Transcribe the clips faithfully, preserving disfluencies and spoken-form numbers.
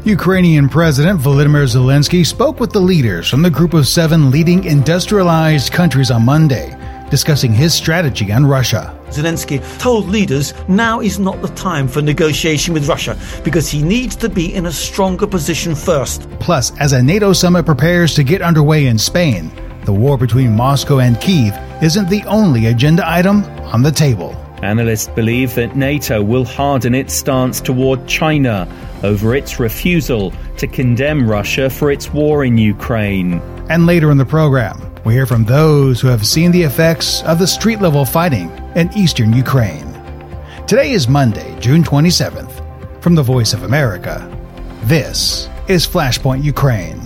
Ukrainian President Volodymyr Zelensky spoke with the leaders from the group of seven leading industrialized countries on Monday, discussing his strategy on Russia. Zelensky told leaders now is not the time for negotiation with Russia because he needs to be in a stronger position first. Plus, as a NATO summit prepares to get underway in Spain, the war between Moscow and Kyiv isn't the only agenda item on the table. Analysts believe that NATO will harden its stance toward China over its refusal to condemn Russia for its war in Ukraine. And later in the program, we hear from those who have seen the effects of the street-level fighting in eastern Ukraine. Today is Monday, June twenty-seventh. From the Voice of America, this is Flashpoint Ukraine.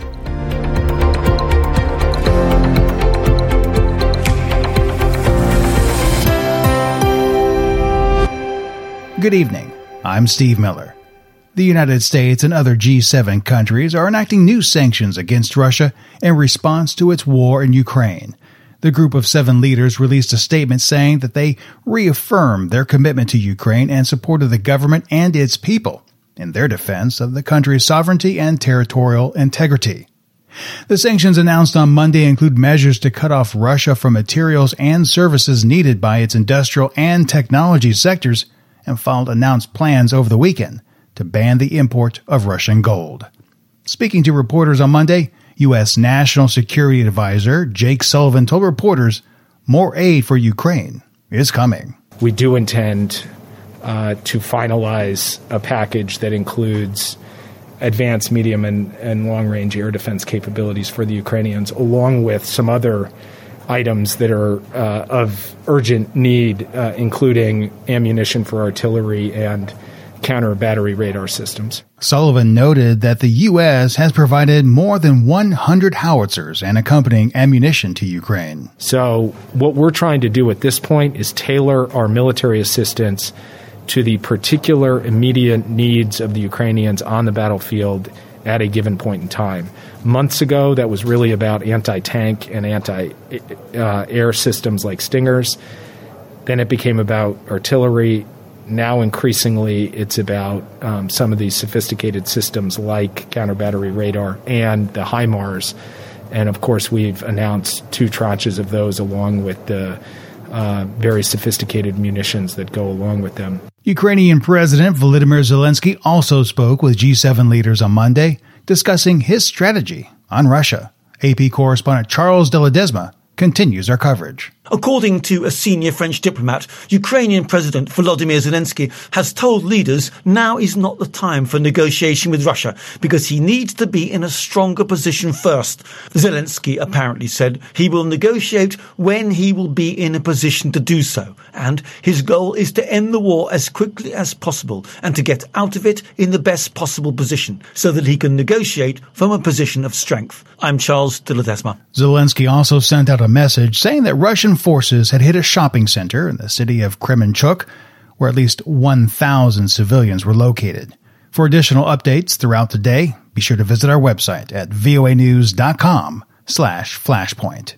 Good evening. I'm Steve Miller. The United States and other G seven countries are enacting new sanctions against Russia in response to its war in Ukraine. The group of seven leaders released a statement saying that they reaffirmed their commitment to Ukraine and supported the government and its people in their defense of the country's sovereignty and territorial integrity. The sanctions announced on Monday include measures to cut off Russia from materials and services needed by its industrial and technology sectors, and followed announced plans over the weekend to ban the import of Russian gold. Speaking to reporters on Monday, U S. National Security Advisor Jake Sullivan told reporters more aid for Ukraine is coming. We do intend uh, to finalize a package that includes advanced medium and, and long-range air defense capabilities for the Ukrainians, along with some other items that are uh, of urgent need, uh, including ammunition for artillery and counter-battery radar systems. Sullivan noted that the U S has provided more than one hundred howitzers and accompanying ammunition to Ukraine. So what we're trying to do at this point is tailor our military assistance to the particular immediate needs of the Ukrainians on the battlefield at a given point in time. Months ago, that was really about anti-tank and anti-air uh, systems like Stingers. Then it became about artillery. Now, increasingly, it's about um, some of these sophisticated systems like counter-battery radar and the HIMARS. And, of course, we've announced two tranches of those along with the uh, very sophisticated munitions that go along with them. Ukrainian President Volodymyr Zelensky also spoke with G seven leaders on Monday, discussing his strategy on Russia. A P correspondent Charles de Ledesma continues our coverage. According to a senior French diplomat, Ukrainian President Volodymyr Zelensky has told leaders now is not the time for negotiation with Russia because he needs to be in a stronger position first. Zelensky apparently said he will negotiate when he will be in a position to do so, and his goal is to end the war as quickly as possible and to get out of it in the best possible position so that he can negotiate from a position of strength. I'm Charles de Ledesma. Zelensky also sent out a message saying that Russian forces had hit a shopping center in the city of Kremenchuk, where at least one thousand civilians were located. For additional updates throughout the day, be sure to visit our website at voanews.com slash flashpoint.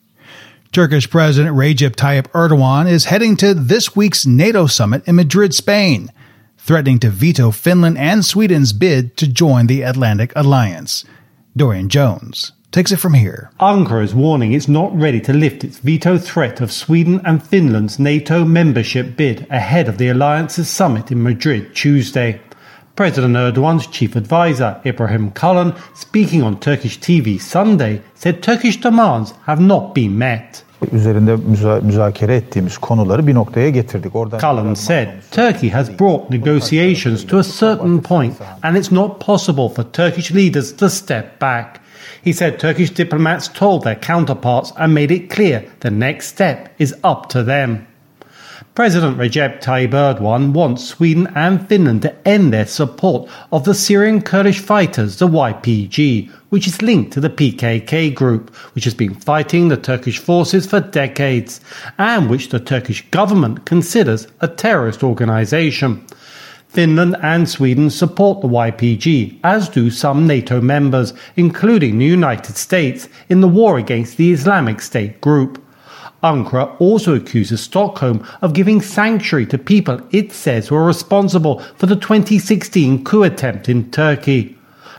Turkish President Recep Tayyip Erdogan is heading to this week's NATO summit in Madrid, Spain, threatening to veto Finland and Sweden's bid to join the Atlantic Alliance. Dorian Jones takes it from here. Ankara is warning it's not ready to lift its veto threat of Sweden and Finland's NATO membership bid ahead of the alliance's summit in Madrid Tuesday. President Erdogan's chief advisor, Ibrahim Kalin, speaking on Turkish T V Sunday, said Turkish demands have not been met. Üzerinde müzakere ettiğimiz konuları bir noktaya getirdik. Oradan Cullen said Turkey has brought negotiations to a certain point and it's not possible for Turkish leaders to step back. He said Turkish diplomats told their counterparts and made it clear the next step is up to them. President Recep Tayyip Erdogan wants Sweden and Finland to end their support of the Syrian Kurdish fighters, the Y P G, which is linked to the P K K group, which has been fighting the Turkish forces for decades, and which the Turkish government considers a terrorist organisation. Finland and Sweden support the Y P G, as do some NATO members, including the United States, in the war against the Islamic State group. Ankara also accuses Stockholm of giving sanctuary to people it says were responsible for the twenty sixteen coup attempt in Turkey.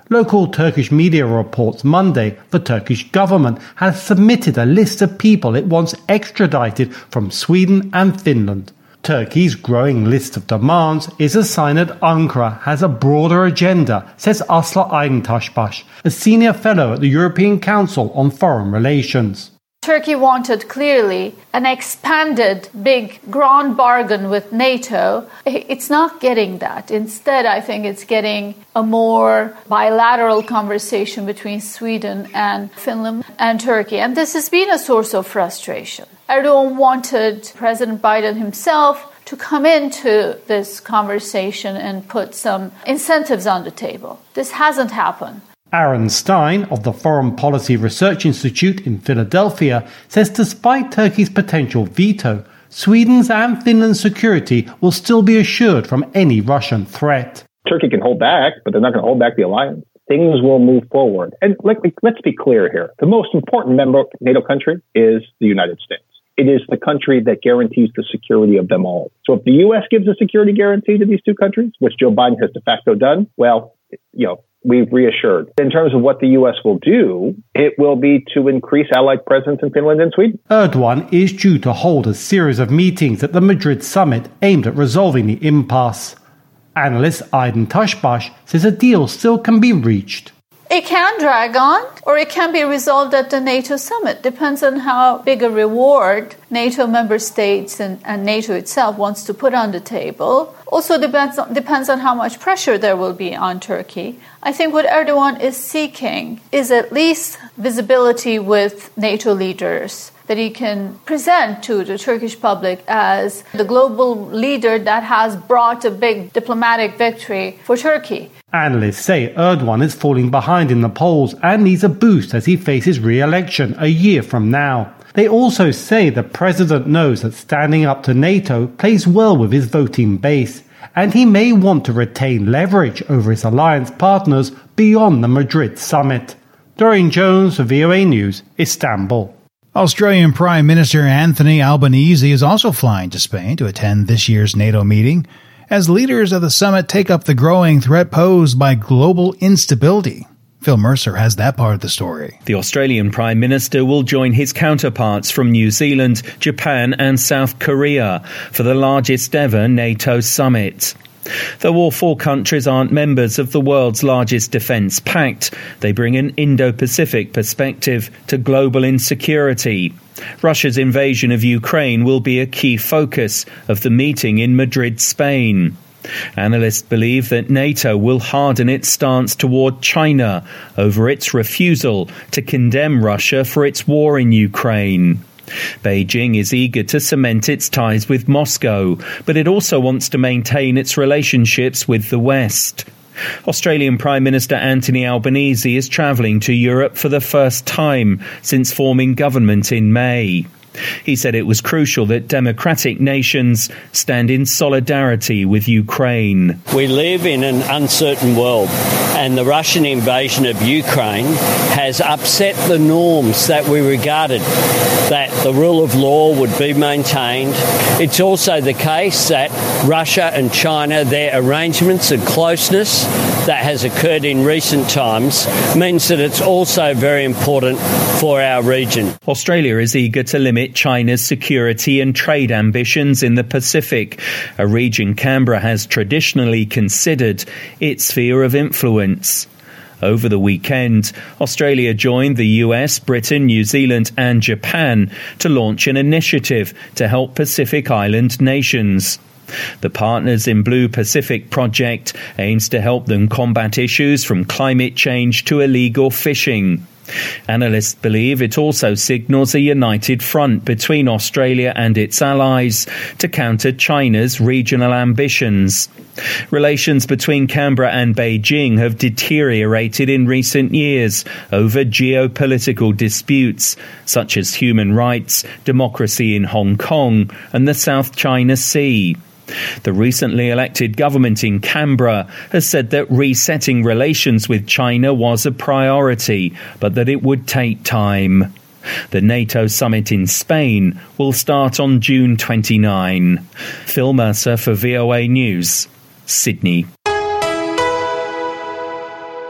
Local Turkish media reports Monday the Turkish government has submitted a list of people it wants extradited from Sweden and Finland. Turkey's growing list of demands is a sign that Ankara has a broader agenda, says Aslı Aydıntaşbaş, a senior fellow at the European Council on Foreign Relations. Turkey wanted clearly an expanded big grand bargain with NATO. It's not getting that. Instead, I think it's getting a more bilateral conversation between Sweden and Finland and Turkey. And this has been a source of frustration. Erdogan wanted President Biden himself to come into this conversation and put some incentives on the table. This hasn't happened. Aaron Stein of the Foreign Policy Research Institute in Philadelphia says despite Turkey's potential veto, Sweden's and Finland's security will still be assured from any Russian threat. Turkey can hold back, but they're not going to hold back the alliance. Things will move forward. And let, let's be clear here. The most important member NATO country is the United States. It is the country that guarantees the security of them all. So if the U S gives a security guarantee to these two countries, which Joe Biden has de facto done, well, you know, we've reassured. In terms of what the U S will do, it will be to increase allied presence in Finland and Sweden. Erdogan is due to hold a series of meetings at the Madrid summit aimed at resolving the impasse. Analyst Aydıntaşbaş says a deal still can be reached. It can drag on, or it can be resolved at the NATO summit. Depends on how big a reward NATO member states and, and NATO itself wants to put on the table. Also depends on, depends on how much pressure there will be on Turkey. I think what Erdogan is seeking is at least visibility with NATO leaders, that he can present to the Turkish public as the global leader that has brought a big diplomatic victory for Turkey. Analysts say Erdogan is falling behind in the polls and needs a boost as he faces re-election a year from now. They also say the president knows that standing up to NATO plays well with his voting base, and he may want to retain leverage over his alliance partners beyond the Madrid summit. Doreen Jones for V O A News, Istanbul. Australian Prime Minister Anthony Albanese is also flying to Spain to attend this year's NATO meeting, as leaders of the summit take up the growing threat posed by global instability. Phil Mercer has that part of the story. The Australian Prime Minister will join his counterparts from New Zealand, Japan and South Korea for the largest ever NATO summit. Though all four countries aren't members of the world's largest defence pact, they bring an Indo-Pacific perspective to global insecurity. Russia's invasion of Ukraine will be a key focus of the meeting in Madrid, Spain. Analysts believe that NATO will harden its stance toward China over its refusal to condemn Russia for its war in Ukraine. Beijing is eager to cement its ties with Moscow, but it also wants to maintain its relationships with the West. Australian Prime Minister Anthony Albanese is travelling to Europe for the first time since forming government in May. He said it was crucial that democratic nations stand in solidarity with Ukraine. We live in an uncertain world, and the Russian invasion of Ukraine has upset the norms that we regarded, that the rule of law would be maintained. It's also the case that Russia and China, their arrangements and closeness that has occurred in recent times, means that it's also very important for our region. Australia is eager to limit China's security and trade ambitions in the Pacific, a region Canberra has traditionally considered its sphere of influence. Over the weekend, Australia joined the U S, Britain, New Zealand and Japan to launch an initiative to help Pacific Island nations. The Partners in Blue Pacific project aims to help them combat issues from climate change to illegal fishing. Analysts believe it also signals a united front between Australia and its allies to counter China's regional ambitions. Relations between Canberra and Beijing have deteriorated in recent years over geopolitical disputes such as human rights, democracy in Hong Kong and the South China Sea. The recently elected government in Canberra has said that resetting relations with China was a priority, but that it would take time. The NATO summit in Spain will start on June twenty-ninth. Phil Mercer for V O A News, Sydney.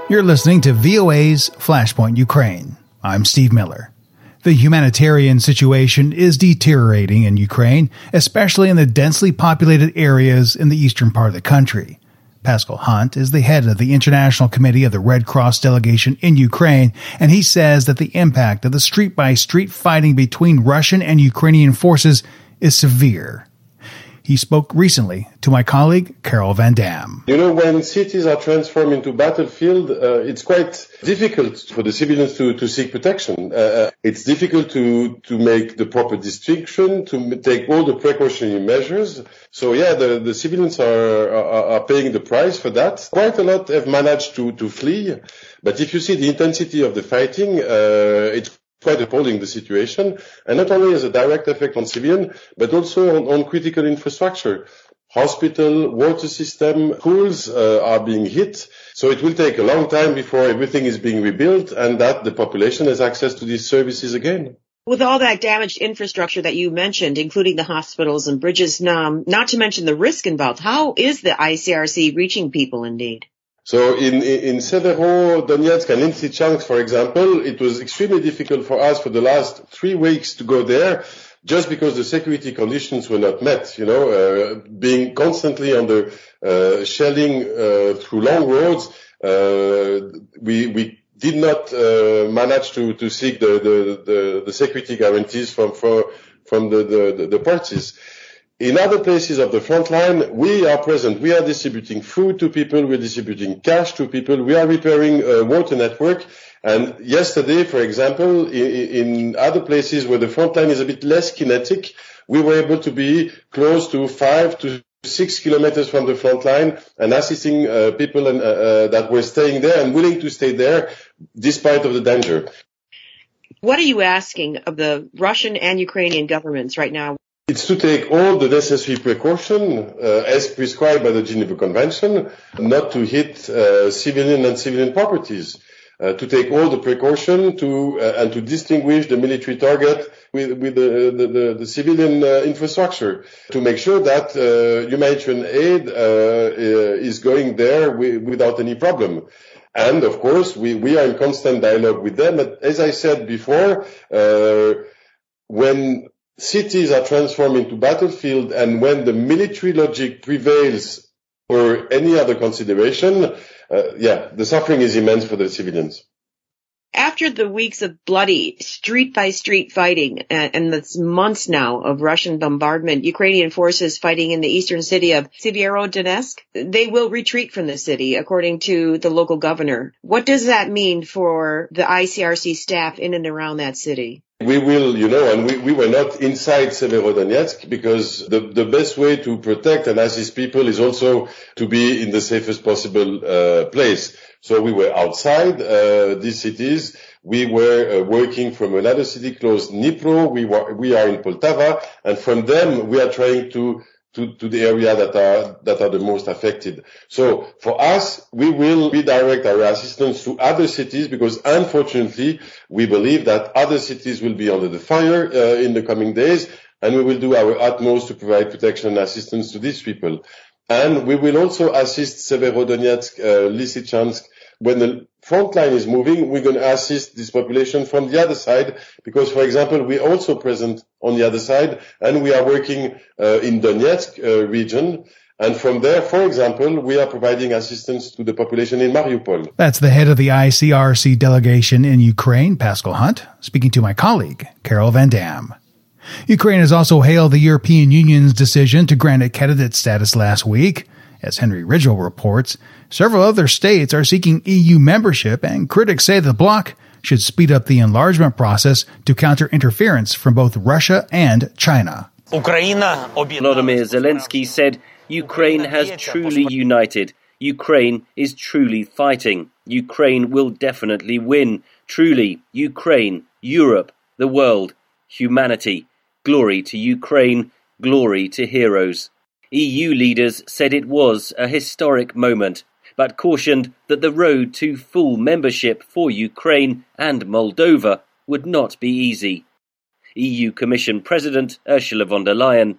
You're listening to V O A's Flashpoint Ukraine. I'm Steve Miller. The humanitarian situation is deteriorating in Ukraine, especially in the densely populated areas in the eastern part of the country. Pascal Hunt is the head of the International Committee of the Red Cross delegation in Ukraine, and he says that the impact of the street-by-street fighting between Russian and Ukrainian forces is severe. He spoke recently to my colleague, Carol Van Dam. You know, when cities are transformed into battlefield, uh, it's quite difficult for the civilians to, to seek protection. Uh, it's difficult to, to make the proper distinction, to take all the precautionary measures. So, yeah, the, the civilians are, are, are paying the price for that. Quite a lot have managed to, to flee. But if you see the intensity of the fighting, uh, it's quite appalling, the situation, and not only as a direct effect on civilian, but also on, on critical infrastructure. Hospital, water system, schools uh, are being hit. So it will take a long time before everything is being rebuilt and that the population has access to these services again. With all that damaged infrastructure that you mentioned, including the hospitals and bridges, um, not to mention the risk involved, how is the I C R C reaching people in need? So in, in Severodonetsk and Lysychansk, for example, it was extremely difficult for us for the last three weeks to go there just because the security conditions were not met, you know, uh, being constantly under uh, shelling uh, through long roads. Uh, we, we did not uh, manage to, to seek the, the, the, the security guarantees from, for, from the, the, the parties. In other places of the front line, we are present. We are distributing food to people. We're distributing cash to people. We are repairing a water network. And yesterday, for example, in, in other places where the front line is a bit less kinetic, we were able to be close to five to six kilometers from the front line and assisting uh, people and, uh, uh, that were staying there and willing to stay there despite of the danger. What are you asking of the Russian and Ukrainian governments right now? It's to take all the necessary precaution uh, as prescribed by the Geneva Convention, not to hit uh, civilian and civilian properties, uh, to take all the precaution to uh, and to distinguish the military target with, with the, the, the, the civilian uh, infrastructure, to make sure that uh, humanitarian aid uh, uh, is going there w- without any problem. And of course, we, we are in constant dialogue with them. But as I said before, uh, when cities are transformed into battlefield and when the military logic prevails or any other consideration, uh, yeah, the suffering is immense for the civilians. After the weeks of bloody street-by-street fighting and, and the months now of Russian bombardment, Ukrainian forces fighting in the eastern city of Severodonetsk, they will retreat from the city, according to the local governor. What does that mean for the I C R C staff in and around that city? We will, you know, and we, we were not inside Severodonetsk because the, the best way to protect and assist people is also to be in the safest possible uh, place. So we were outside uh, these cities. We were uh, working from another city close Dnipro. We were, we are in Poltava, and from them we are trying to To, to the area that are that are the most affected. So for us, we will redirect our assistance to other cities because unfortunately we believe that other cities will be under the fire uh, in the coming days, and we will do our utmost to provide protection and assistance to these people. And we will also assist Severodonetsk, uh, Lysychansk. When the front line is moving, we're going to assist this population from the other side because, for example, we're also present on the other side and we are working uh, in Donetsk uh, region. And from there, for example, we are providing assistance to the population in Mariupol. That's the head of the I C R C delegation in Ukraine, Pascal Hunt, speaking to my colleague, Carol Van Dam. Ukraine has also hailed the European Union's decision to grant it candidate status last week. As Henry Ridgell reports, several other states are seeking E U membership, and critics say the bloc should speed up the enlargement process to counter interference from both Russia and China. Volodymyr Zelensky said, Ukraine has truly united. Ukraine is truly fighting. Ukraine will definitely win. Truly, Ukraine, Europe, the world, humanity. Glory to Ukraine, glory to heroes. E U leaders said it was a historic moment, but cautioned that the road to full membership for Ukraine and Moldova would not be easy. E U Commission President Ursula von der Leyen.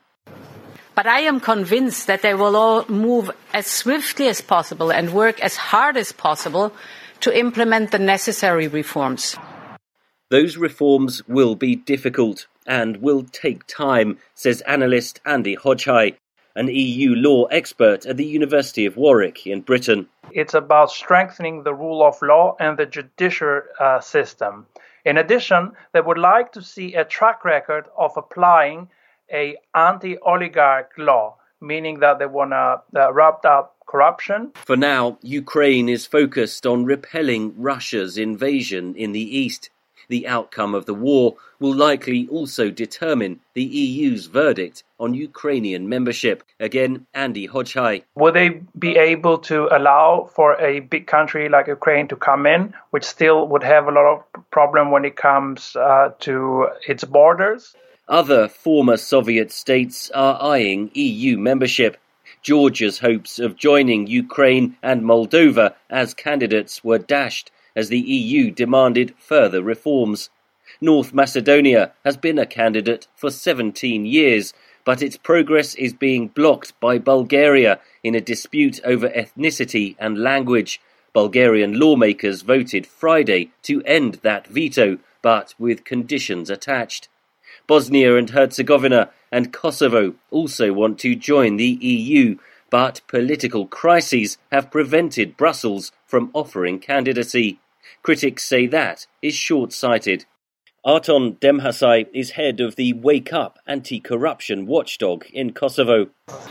But I am convinced that they will all move as swiftly as possible and work as hard as possible to implement the necessary reforms. Those reforms will be difficult and will take time, says analyst Andy Hodgeye, an E U law expert at the University of Warwick in Britain. It's about strengthening the rule of law and the judicial uh, system. In addition, they would like to see a track record of applying a anti-oligarch law, meaning that they want to uh, wrap up corruption. For now, Ukraine is focused on repelling Russia's invasion in the east. The outcome of the war will likely also determine the E U's verdict on Ukrainian membership. Again, Andy Hodgeye. Will they be able to allow for a big country like Ukraine to come in, which still would have a lot of problem when it comes uh, to its borders? Other former Soviet states are eyeing E U membership. Georgia's hopes of joining Ukraine and Moldova as candidates were dashed as the E U demanded further reforms. North Macedonia has been a candidate for seventeen years, but its progress is being blocked by Bulgaria in a dispute over ethnicity and language. Bulgarian lawmakers voted Friday to end that veto, but with conditions attached. Bosnia and Herzegovina and Kosovo also want to join the E U, but political crises have prevented Brussels from offering candidacy. Critics say that is short-sighted. Arton Demhasai is head of the Wake Up anti-corruption watchdog in Kosovo.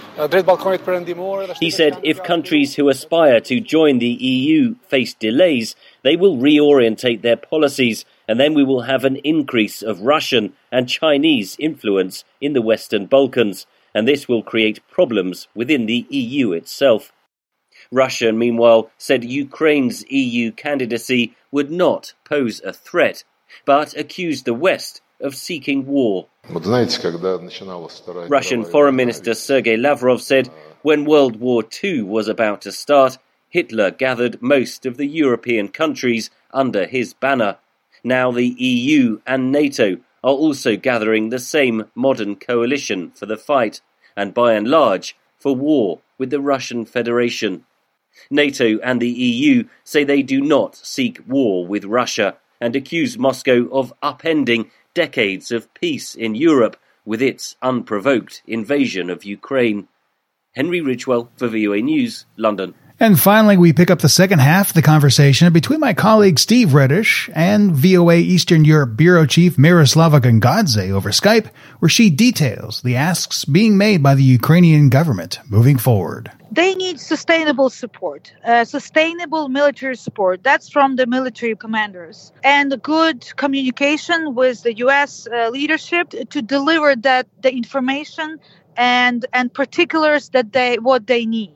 He said if countries who aspire to join the E U face delays, they will reorientate their policies, and then we will have an increase of Russian and Chinese influence in the Western Balkans, and this will create problems within the E U itself. Russia, meanwhile, said Ukraine's E U candidacy would not pose a threat, but accused the West of seeking war. Russian Foreign Minister Sergei Lavrov said when World War Two was about to start, Hitler gathered most of the European countries under his banner. Now the E U and NATO are also gathering the same modern coalition for the fight, and by and large, for war with the Russian Federation. NATO and the E U say they do not seek war with Russia and accuse Moscow of upending decades of peace in Europe with its unprovoked invasion of Ukraine. Henry Ridgewell for V O A News, London. And finally, we pick up the second half of the conversation between my colleague Steve Reddish and V O A Eastern Europe Bureau Chief Miroslava Gangadze over Skype, where she details the asks being made by the Ukrainian government moving forward. They need sustainable support, uh, sustainable military support. That's from the military commanders, and good communication with the U S uh, leadership to deliver that the information and and particulars that they what they need.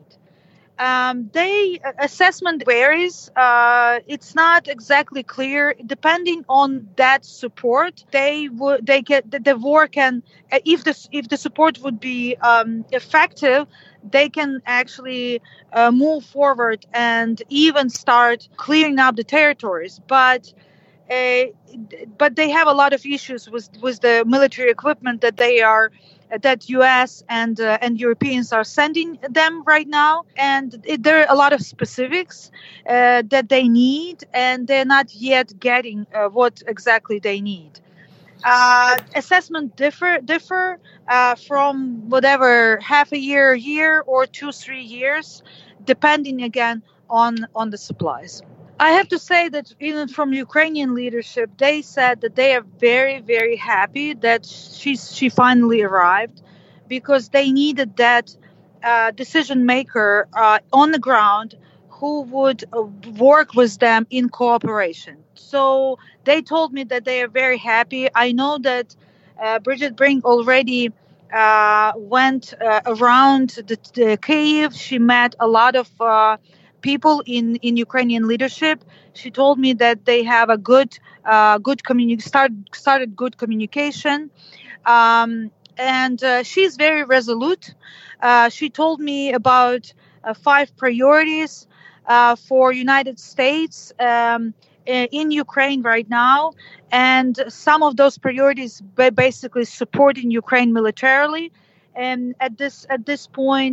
Um, they assessment varies. Uh, it's not exactly clear. Depending on that support, they would they get the, the war can if the if the support would be um, effective, they can actually uh, move forward and even start clearing up the territories. But uh, but they have a lot of issues with with the military equipment that they are. that U S and uh, and Europeans are sending them right now, and it, there are a lot of specifics uh, that they need, and they're not yet getting uh, what exactly they need. Uh, assessment differ differ uh, from whatever half a year, year or two, three years, depending again on on the supplies. I have to say that even from Ukrainian leadership, they said that they are very, very happy that she's, she finally arrived, because they needed that uh, decision maker uh, on the ground who would uh, work with them in cooperation. So they told me that they are very happy. I know that uh, Bridget Brink already uh, went uh, around the, the Kyiv. She met a lot of uh, people in, in Ukrainian leadership. She told me that they have a good, uh, good communi- start, started good communication. Um, and uh, she's very resolute. Uh, she told me about uh, five priorities uh, for United States um, in Ukraine right now. And some of those priorities basically supporting Ukraine militarily. And at this, at this point,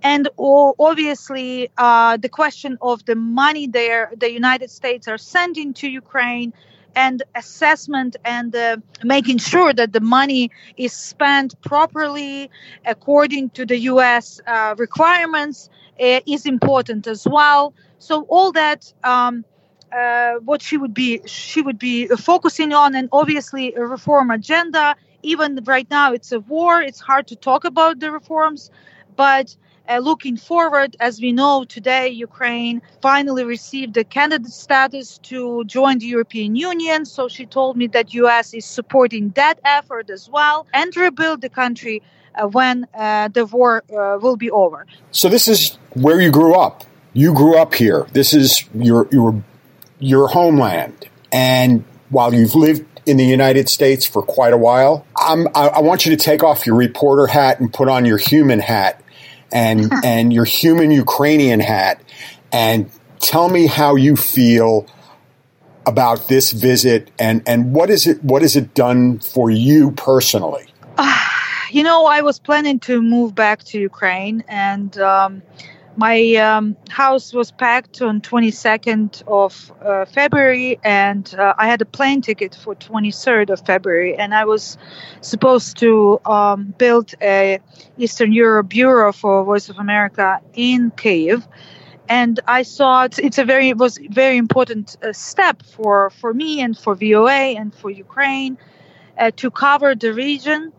And oh, obviously, uh, the question of the money there, the United States are sending to Ukraine, and assessment and uh, making sure that the money is spent properly according to the U S uh, requirements uh, is important as well. So all that, um, uh, what she would be, she would be focusing on, and obviously a reform agenda. Even right now, it's a war. It's hard to talk about the reforms, but Uh, looking forward, as we know today, Ukraine finally received the candidate status to join the European Union. So she told me that U S is supporting that effort as well, and rebuild the country uh, when uh, the war uh, will be over. So this is where you grew up. You grew up here. This is your your your homeland. And while you've lived in the United States for quite a while, I'm, I, I want you to take off your reporter hat and put on your human hat. And and your human Ukrainian hat, and tell me how you feel about this visit, and, and what is it what has it done for you personally? Uh, you know, I was planning to move back to Ukraine, and um, my um, house was packed on twenty-second of uh, February, and uh, I had a plane ticket for twenty-third of February, and I was supposed to um, build a Eastern Europe bureau for Voice of America in Kyiv. And I thought it's a very it was a very important uh, step for, for me and for V O A and for Ukraine uh, to cover the region.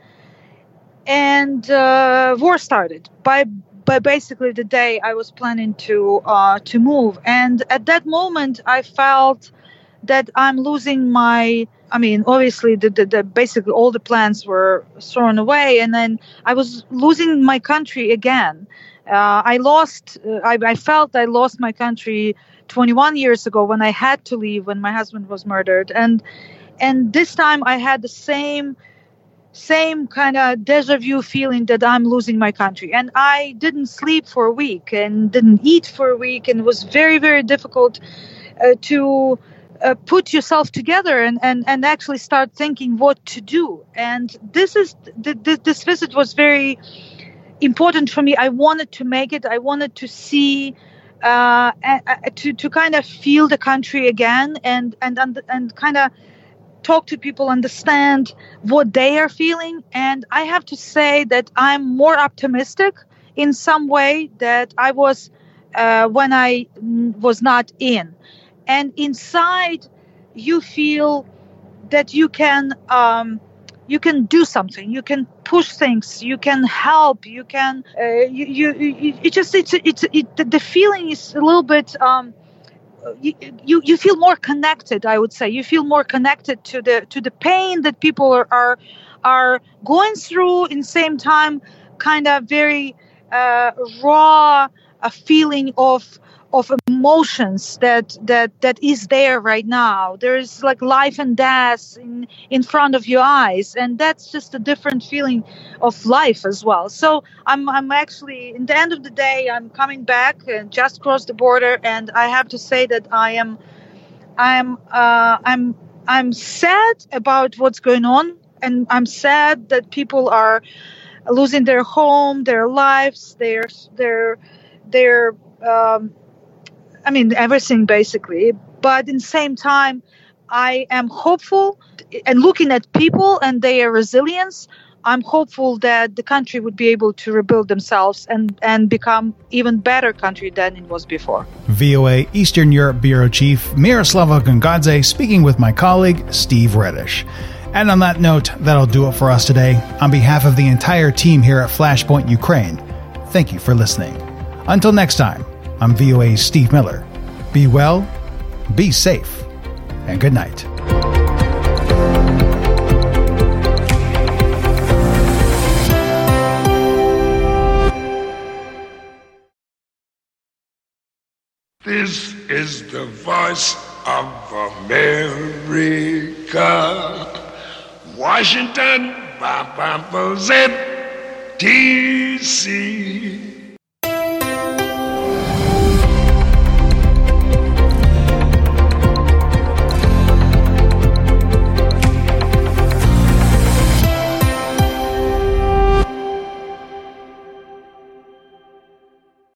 And uh, war started by by basically the day I was planning to uh, to move. And at that moment, I felt that I'm losing my. I mean, obviously, the, the, the basically all the plans were thrown away, and then I was losing my country again. Uh, I lost. Uh, I, I felt I lost my country twenty-one years ago when I had to leave when my husband was murdered, and and this time I had the same same kind of deja vu feeling that I'm losing my country, and I didn't sleep for a week and didn't eat for a week, and it was very very difficult uh, to. Uh, put yourself together and, and, and actually start thinking what to do. And this is th- th- this visit was very important for me. I wanted to make it. I wanted to see, uh, uh, to to kind of feel the country again, and and and, and kind of talk to people, understand what they are feeling. And I have to say that I'm more optimistic in some way that I was uh, when I was not in. And inside, you feel that you can um, you can do something. You can push things. You can help. You can. Uh, you, you you it just it's it's it, the feeling is a little bit. Um, you, you you feel more connected. I would say you feel more connected to the to the pain that people are are, are going through. In the same time, kind of very uh, raw a feeling of. of emotions that, that, that is there right now. There's like life and death in, in front of your eyes. And that's just a different feeling of life as well. So I'm, I'm actually, in the end of the day, I'm coming back and just crossed the border. And I have to say that I am, I'm, uh, I'm, I'm sad about what's going on. And I'm sad that people are losing their home, their lives, their, their, their, um, I mean, everything basically. But in the same time, I am hopeful, and looking at people and their resilience, I'm hopeful that the country would be able to rebuild themselves and, and become even better country than it was before. V O A Eastern Europe Bureau Chief Miroslava Gongadze speaking with my colleague Steve Reddish. And on that note, that'll do it for us today. On behalf of the entire team here at Flashpoint Ukraine, thank you for listening. Until next time, I'm V O A's Steve Miller. Be well, be safe, and good night. This is the voice of America. Washington, D C